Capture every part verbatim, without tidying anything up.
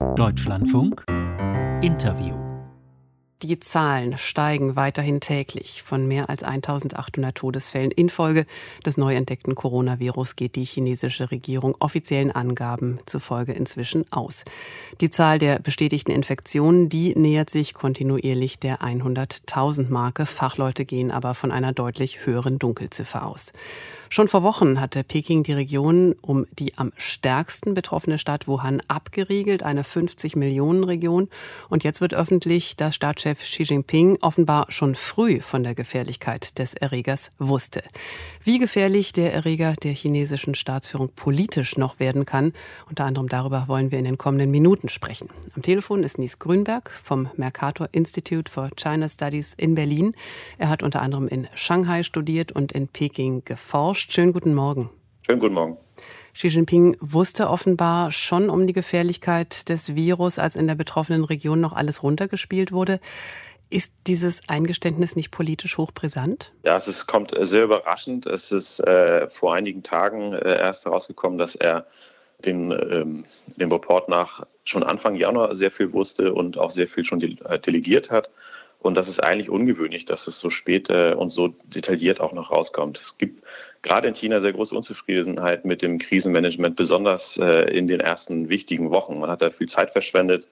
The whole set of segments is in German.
Deutschlandfunk Interview. Die Zahlen steigen weiterhin täglich. Von mehr als eintausendachthundert Todesfällen infolge des neu entdeckten Coronavirus geht die chinesische Regierung offiziellen Angaben zufolge inzwischen aus. Die Zahl der bestätigten Infektionen, die nähert sich kontinuierlich der hunderttausend-Marke. Fachleute gehen aber von einer deutlich höheren Dunkelziffer aus. Schon vor Wochen hatte Peking die Region um die am stärksten betroffene Stadt Wuhan abgeriegelt, eine fünfzig-Millionen-Region. Und jetzt wird öffentlich, dass Staatschef Xi Jinping offenbar schon früh von der Gefährlichkeit des Erregers wusste. Wie gefährlich der Erreger der chinesischen Staatsführung politisch noch werden kann, unter anderem darüber wollen wir in den kommenden Minuten sprechen. Am Telefon ist Nies Grünberg vom Mercator Institute for China Studies in Berlin. Er hat unter anderem in Shanghai studiert und in Peking geforscht. Schönen guten Morgen. Schönen guten Morgen. Xi Jinping wusste offenbar schon um die Gefährlichkeit des Virus, als in der betroffenen Region noch alles runtergespielt wurde. Ist dieses Eingeständnis nicht politisch hochbrisant? Ja, es ist, kommt sehr überraschend. Es ist äh, vor einigen Tagen äh, erst herausgekommen, dass er den, ähm, dem Report nach schon Anfang Januar sehr viel wusste und auch sehr viel schon de- äh, delegiert hat. Und das ist eigentlich ungewöhnlich, dass es so spät äh, und so detailliert auch noch rauskommt. Es gibt gerade in China sehr große Unzufriedenheit mit dem Krisenmanagement, besonders äh, in den ersten wichtigen Wochen. Man hat da viel Zeit verschwendet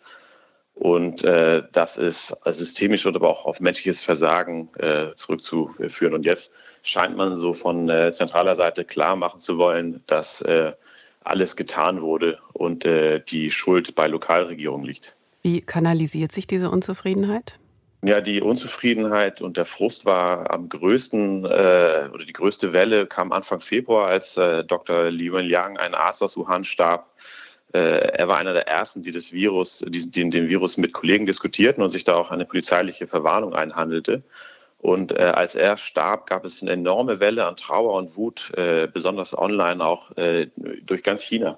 und äh, das ist systemisch oder aber auch auf menschliches Versagen äh, zurückzuführen. Und jetzt scheint man so von äh, zentraler Seite klar machen zu wollen, dass äh, alles getan wurde und äh, die Schuld bei Lokalregierungen liegt. Wie kanalisiert sich diese Unzufriedenheit? Ja, die Unzufriedenheit und der Frust war am größten, äh, oder die größte Welle kam Anfang Februar, als äh, Doktor Li Wenliang, ein Arzt aus Wuhan, starb. Äh, er war einer der ersten, die das Virus, die, den, den Virus mit Kollegen diskutierten und sich da auch eine polizeiliche Verwarnung einhandelte. Und äh, als er starb, gab es eine enorme Welle an Trauer und Wut, äh, besonders online auch äh, durch ganz China.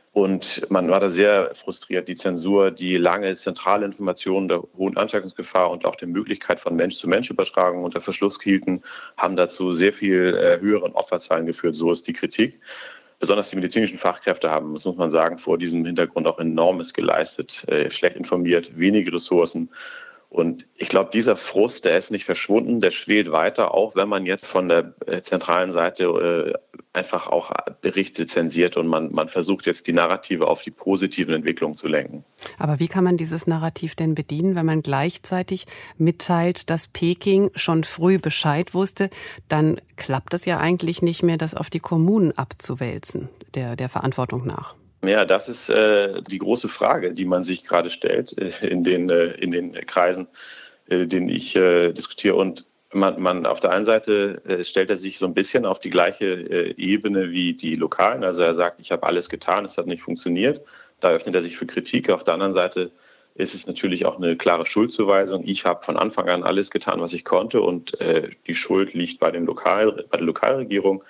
Und man war da sehr frustriert. Die Zensur, die lange zentrale Informationen der hohen Ansteckungsgefahr und auch der Möglichkeit von Mensch-zu-Mensch-Übertragung unter Verschluss hielten, haben dazu sehr viel äh, höheren Opferzahlen geführt. So ist die Kritik. Besonders die medizinischen Fachkräfte haben, das muss man sagen, vor diesem Hintergrund auch Enormes geleistet. Äh, schlecht informiert, wenige Ressourcen. Und ich glaube, dieser Frust, der ist nicht verschwunden, der schwelt weiter, auch wenn man jetzt von der zentralen Seite äh, einfach auch Berichte zensiert und man, man versucht jetzt die Narrative auf die positiven Entwicklungen zu lenken. Aber wie kann man dieses Narrativ denn bedienen, wenn man gleichzeitig mitteilt, dass Peking schon früh Bescheid wusste? Dann klappt es ja eigentlich nicht mehr, das auf die Kommunen abzuwälzen, der, der Verantwortung nach. Ja, das ist äh, die große Frage, die man sich gerade stellt äh, in den, äh, in den Kreisen, äh, denen ich äh, diskutiere. Und man, man auf der einen Seite äh, stellt er sich so ein bisschen auf die gleiche äh, Ebene wie die Lokalen. Also er sagt, ich habe alles getan, es hat nicht funktioniert. Da öffnet er sich für Kritik. Auf der anderen Seite ist es natürlich auch eine klare Schuldzuweisung. Ich habe von Anfang an alles getan, was ich konnte, und äh, die Schuld liegt bei, den Lokal, bei der Lokalregierung.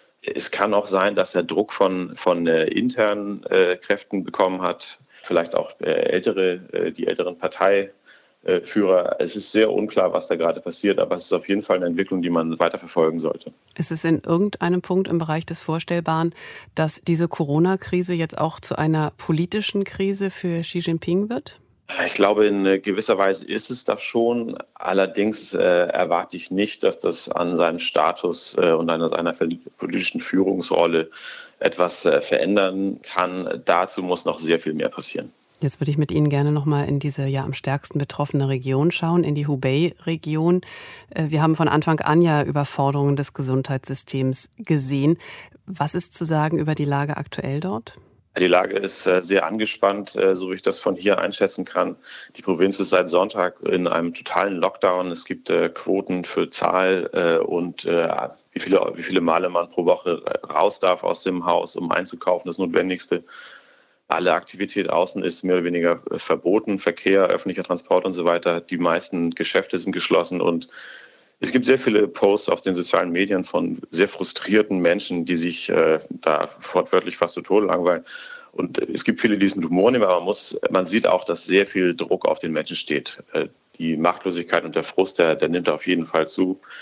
Es kann auch sein, dass er Druck von, von äh, internen äh, Kräften bekommen hat, vielleicht auch äh, ältere, äh, die älteren Parteiführer. Es ist sehr unklar, was da gerade passiert, aber es ist auf jeden Fall eine Entwicklung, die man weiter verfolgen sollte. Ist es in irgendeinem Punkt im Bereich des Vorstellbaren, dass diese Corona-Krise jetzt auch zu einer politischen Krise für Xi Jinping wird? Ich glaube, in gewisser Weise ist es das schon. Allerdings äh, erwarte ich nicht, dass das an seinem Status äh, und an seiner politischen Führungsrolle etwas äh, verändern kann. Dazu muss noch sehr viel mehr passieren. Jetzt würde ich mit Ihnen gerne noch mal in diese ja am stärksten betroffene Region schauen, in die Hubei-Region. Wir haben von Anfang an ja Überforderungen des Gesundheitssystems gesehen. Was ist zu sagen über die Lage aktuell dort? Die Lage ist sehr angespannt, so wie ich das von hier einschätzen kann. Die Provinz ist seit Sonntag in einem totalen Lockdown. Es gibt Quoten für Zahl und wie viele, wie viele Male man pro Woche raus darf aus dem Haus, um einzukaufen, das Notwendigste. Alle Aktivität außen ist mehr oder weniger verboten, Verkehr, öffentlicher Transport und so weiter. Die meisten Geschäfte sind geschlossen und es gibt sehr viele Posts auf den sozialen Medien von sehr frustrierten Menschen, die sich äh, da wortwörtlich fast zu Tode langweilen. Und es gibt viele, die es mit Humor nehmen, aber man, muss, man sieht auch, dass sehr viel Druck auf den Menschen steht. Äh, die Machtlosigkeit und der Frust, der, der nimmt auf jeden Fall zu.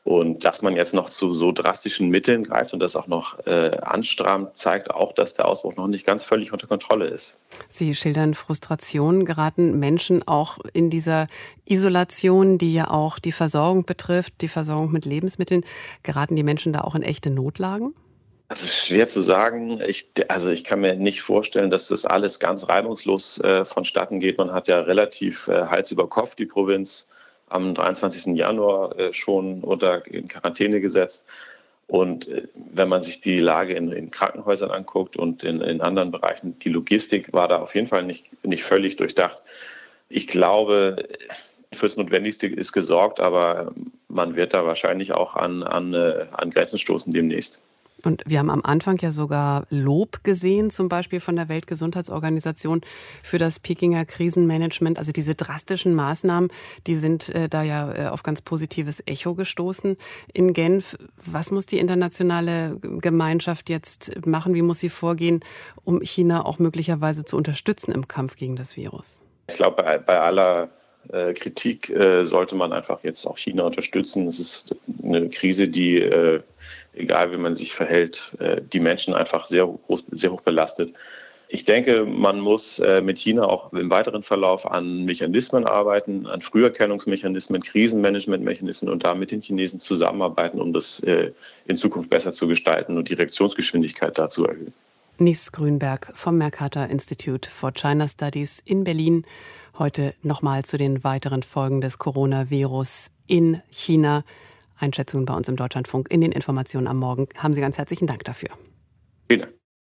Und dass man jetzt noch zu so drastischen Mitteln greift und das auch noch äh, anstrammt, zeigt auch, dass der Ausbruch noch nicht ganz völlig unter Kontrolle ist. Sie schildern Frustration. Geraten Menschen auch in dieser Isolation, die ja auch die Versorgung betrifft, die Versorgung mit Lebensmitteln, geraten die Menschen da auch in echte Notlagen? Das ist schwer zu sagen. Ich, also ich kann mir nicht vorstellen, dass das alles ganz reibungslos äh, vonstatten geht. Man hat ja relativ äh, Hals über Kopf die Provinz am dreiundzwanzigsten Januar äh, schon unter in Quarantäne gesetzt. Und äh, wenn man sich die Lage in, in Krankenhäusern anguckt und in, in anderen Bereichen, die Logistik war da auf jeden Fall nicht, nicht völlig durchdacht. Ich glaube, fürs Notwendigste ist gesorgt, aber man wird da wahrscheinlich auch an, an, äh, an Grenzen stoßen demnächst. Und wir haben am Anfang ja sogar Lob gesehen, zum Beispiel von der Weltgesundheitsorganisation für das Pekinger Krisenmanagement. Also diese drastischen Maßnahmen, die sind äh, da ja äh, auf ganz positives Echo gestoßen in Genf. Was muss die internationale Gemeinschaft jetzt machen? Wie muss sie vorgehen, um China auch möglicherweise zu unterstützen im Kampf gegen das Virus? Ich glaube, bei, bei aller äh, Kritik äh, sollte man einfach jetzt auch China unterstützen. Es ist eine Krise, die äh, egal wie man sich verhält, die Menschen einfach sehr, groß, sehr hoch belastet. Ich denke, man muss mit China auch im weiteren Verlauf an Mechanismen arbeiten, an Früherkennungsmechanismen, Krisenmanagementmechanismen und da mit den Chinesen zusammenarbeiten, um das in Zukunft besser zu gestalten und die Reaktionsgeschwindigkeit da zu erhöhen. Nis Grünberg vom Mercator Institute for China Studies in Berlin. Heute nochmal zu den weiteren Folgen des Coronavirus in China. Einschätzungen bei uns im Deutschlandfunk in den Informationen am Morgen. Haben Sie ganz herzlichen Dank dafür. Vielen Dank.